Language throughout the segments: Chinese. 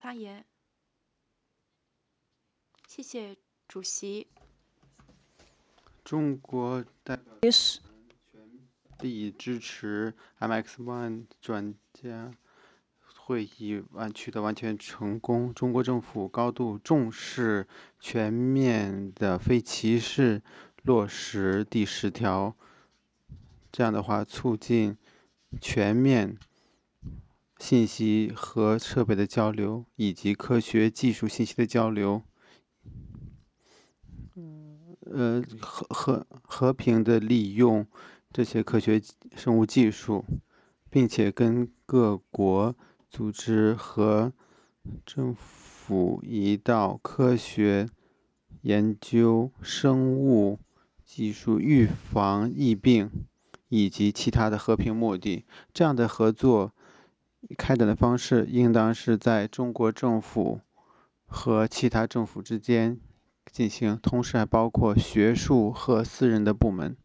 发言。谢谢主席。 中国代表全力支持 MX1 专家会议取得完全成功。中国政府高度重视全面的非歧视落实第10条，这样的话促进全面信息和设备的交流，以及科学技术信息的交流。和平的利用这些科学生物技术，并且跟各国组织和政府一道科学研究生物技术、预防疫病以及其他的和平目的。这样的合作开展的方式，应当是在中国政府和其他政府之间进行，同时还包括学术和私人的部门。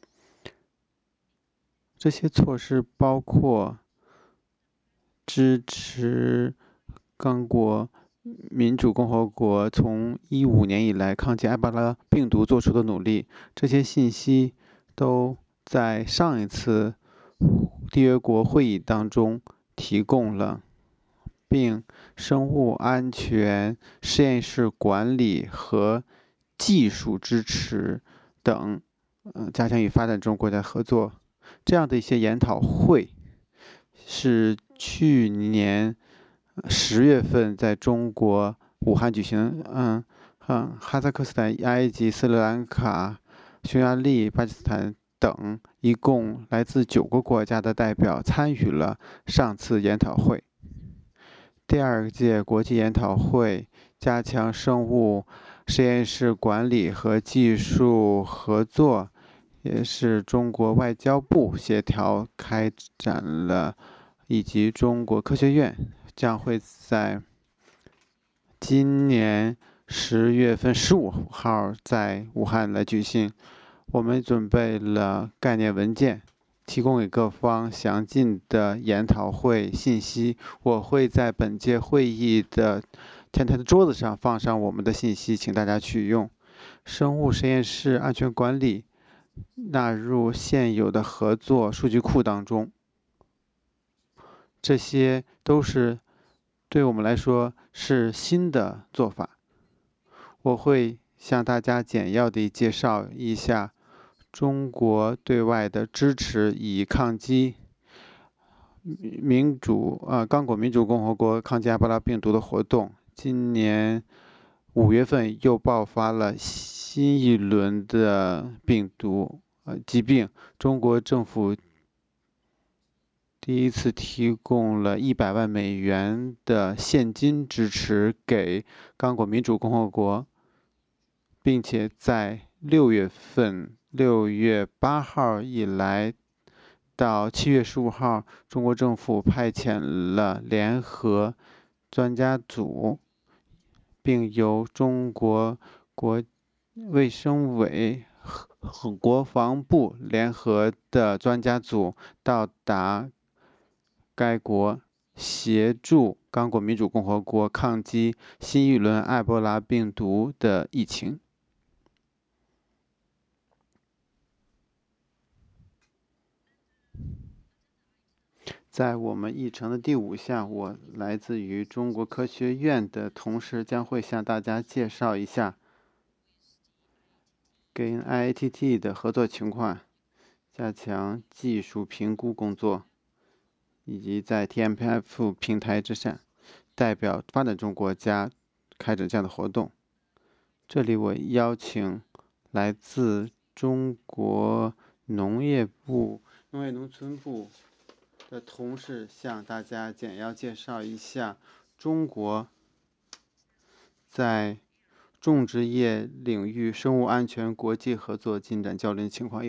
这些措施包括支持刚果民主共和国从2015年以来抗击埃博拉病毒做出的努力。这些信息都在上一次缔约国会议当中提供了，并生物安全实验室管理和技术支持等加强与发展中国家合作。这样的一些研讨会是去年10月份在中国武汉举行。哈萨克斯坦、埃及、斯里兰卡、匈牙利、巴基斯坦等一共来自9个国家的代表参与了上次研讨会。第2届国际研讨会加强生物实验室管理和技术合作，也是中国外交部协调开展了，以及中国科学院将会在今年10月份15号在武汉来举行。我们准备了概念文件，提供给各方详尽的研讨会信息。我会在本届会议的前台的桌子上放上我们的信息，请大家取用。生物实验室安全管理纳入现有的合作数据库当中，这些都是对我们来说是新的做法。我会向大家简要地介绍一下中国对外的支持，以抗击刚果民主共和国抗击埃博拉病毒的活动。今年5月份又爆发了新一轮的疾病。中国政府第一次提供了100万美元的现金支持给刚果民主共和国，并且在6月8号以来到7月15号，中国政府派遣了联合专家组，并由中国卫生委和国防部联合的专家组到达该国，协助刚果民主共和国抗击新一轮埃博拉病毒的疫情。在我们议程的第5项，我来自于中国科学院的同事将会向大家介绍一下跟 IATT 的合作情况，加强技术评估工作，以及在 TMPF 平台之下代表发展中国家开展这样的活动。这里我邀请来自中国农业农村部的同事向大家简要介绍一下中国在种植业领域生物安全国际合作进展交流的情况。